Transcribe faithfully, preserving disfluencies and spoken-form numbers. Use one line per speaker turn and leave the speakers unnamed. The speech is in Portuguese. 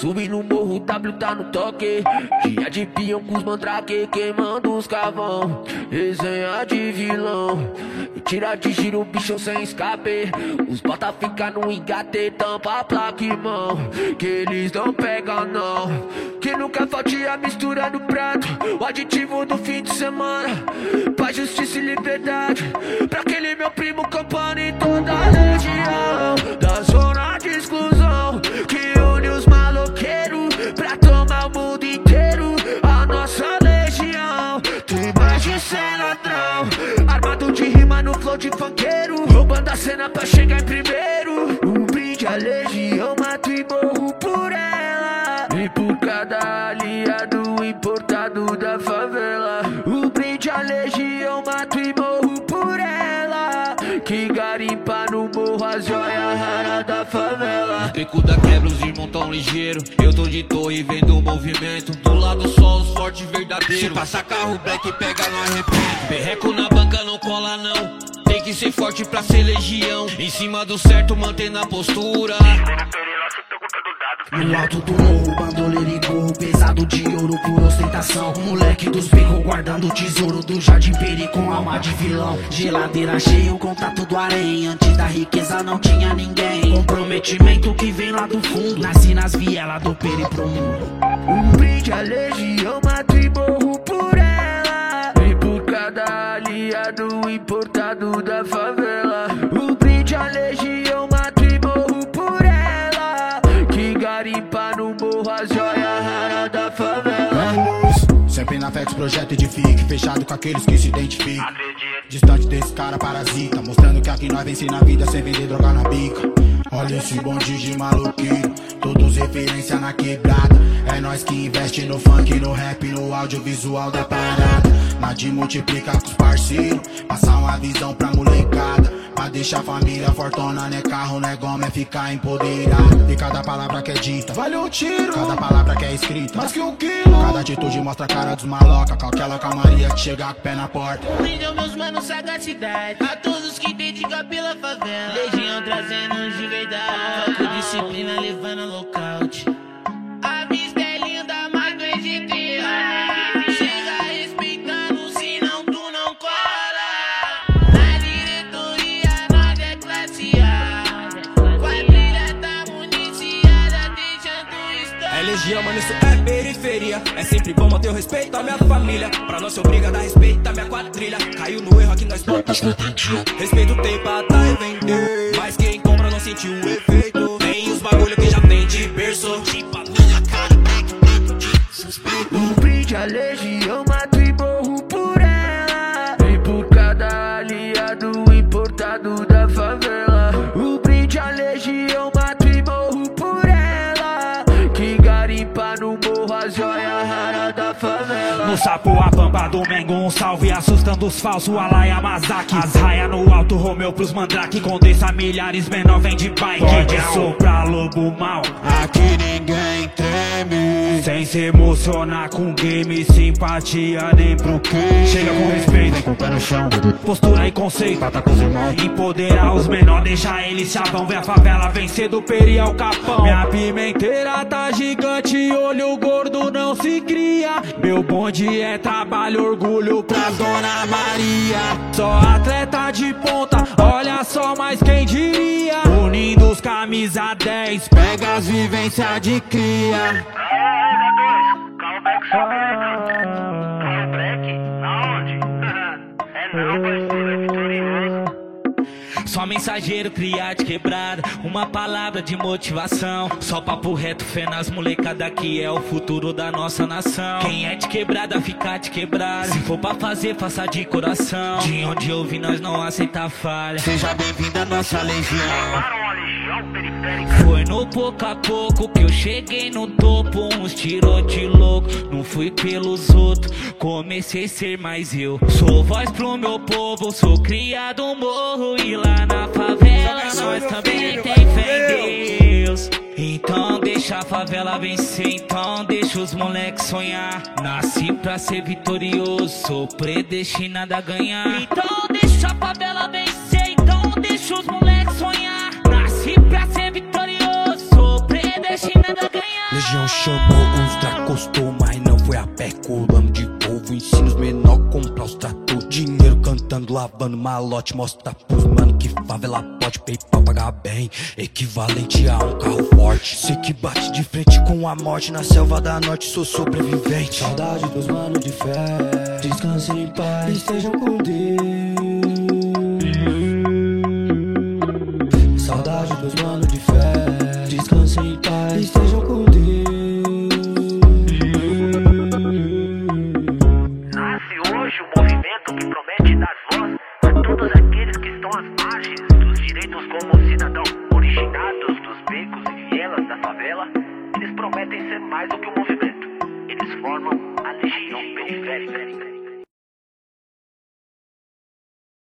Subi no morro, W tá no toque. Dia de peão com os mandrake, queimando os cavão. Resenha de vilão, e tira de giro o bichão sem escape. Os bota fica no engate, tampa a placa, irmão. Que eles não pegam não. Que nunca falte a mistura no prato, o aditivo do fim de semana. Paz, justiça e liberdade pra aquele meu primo campando em toda a legião. Da zona de exclusão que une os maloqueiros pra tomar o mundo inteiro. A nossa legião tem mais de cem ladrão, armado de rima no flow de funkeiro, roubando a cena pra chegar em primeiro. Um brinde à legião, mato e morro por ela, e por cada aliado importado da favela. Um brinde à legião, mato e morro por ela, que garimpa no morro as joias raras da favela.
Os becos da quebra, os irmãos tão ligeiro. Eu tô de torre vendo o movimento. Do lado só os fortes verdadeiros. Se passa carro black pega no arrependo. Berreco na banca não cola não. Tem que ser forte pra ser legião. Em cima do certo mantendo a postura.
No alto do morro, bandoleiro e gorro pesado de ouro por ostentação. Moleque dos becos guardando o tesouro do Jardim Peri com alma de vilão. Geladeira cheia, o contato do harém. Antes da riqueza não tinha ninguém. Comprometimento que vem lá do fundo. Nasci nas vielas do Peri pro mundo.
Um brinde à legião, mato e morro por ela, e por cada aliado importado da favela. Um brinde à legião, mato e morro por ela, que garimpa no morro as joias raras da favela.
Sempre na fé que os projetos edifiquem, fechado com aqueles que se identificam. Distante desse cara parasita, mostrando que aqui nós vence na vida sem vender droga na bica. Olha esse bonde de maluqueiro, todos referência na quebrada. É nós que investe no funk, no rap, no audiovisual da parada. Nada de multiplicar com os parceiros, passar uma visão pra molecada. Pra deixar a família fortona, né carro, né goma, é ficar empoderado. E cada palavra que é dita vale um tiro, cada palavra que é escrita mais que um quilo. Cada atitude mostra a cara dos maloca, com aquela calmaria que chega com o pé na porta.
Um brinde aos meus manos, sagacidade, a todos que dedicam pela favela. Legião trazendo de verdade, com disciplina levando nocaute. A vista é linda, mas não é de criar. Chega respeitando, senão tu não cola. Na diretoria nós é classe A, quadrilha tá municiada, deixando história.
É legião, mano, isso é periferia. É sempre bom manter o respeito à minha família. Pra nós se obriga a dar respeito à minha quadrilha. Caiu no erro aqui nós poucas não entendiam. Respeito tem pra dar e vender, mas quem compra não sentiu o efeito. Tem os bagulho que já tem de berço. Tipo a minha cara, black, black, de suspeito.
Um brinde à legião, mato e morro por ela, e por cada aliado importado da favela. Um brinde à legião, mato e morro por ela, que garimpa no morro as joias raras da favela.
No sapo a pampa do Mengo, um salve assustando os falsos, Alaya Mazaki. As raia no alto, Romeu pros mandrake, condensa milhares, menor vem de bike. De sopra lobo mal,
aqui ninguém treme,
sem se emocionar com game, simpatia nem pro quê. Chega com respeito, vem com o pé no chão, postura e conceito, bata com os irmãos. Empoderar os menores, deixar eles chavão. Vê a favela vencer do Peri ao Capão. Minha pimenteira tá gigante, olho gordo não se cria. Meu bonde é trabalho, orgulho pra Dona Maria. Só atleta de ponta, olha só, mas quem diria. Unindo os camisa dez, pega as vivências de cria.
Só mensageiro, cria de quebrada, uma palavra de motivação. Só papo reto, fé nas molecada que é o futuro da nossa nação. Quem é de quebrada, fica de quebrada. Se for pra fazer, faça de coração. De onde ouvir, nós não aceita falha.
Seja bem-vinda à nossa legião.
Foi no pouco a pouco que eu cheguei no topo. Uns tirou de louco, não fui pelos outros. Comecei a ser mais eu. Sou voz pro meu povo, sou criado no morro. E lá na favela nós também tem fé em Deus. Então deixa a favela vencer, então deixa os moleques sonhar. Nasci pra ser vitorioso, sou predestinado a ganhar. Então deixa a favela vencer, então deixa os moleques sonhar. Nasci pra ser vitorioso, sou predestinado a ganhar.
Legião
lavando malote, mostra pros mano que favela pode PayPal pagar bem, equivalente a um carro forte. Sei que bate de frente com a morte, na selva da norte sou sobrevivente.
Saudade dos manos de fé, descansem em paz, estejam com Deus. Saudade dos manos de fé, descansem em paz, estejam com Deus.
Nasce hoje o movimento que promete dar voz a todos aqueles que estão às margens dos direitos como cidadão, originados dos becos e vielas da favela. Eles prometem ser mais do que um movimento, eles formam a legião periférica.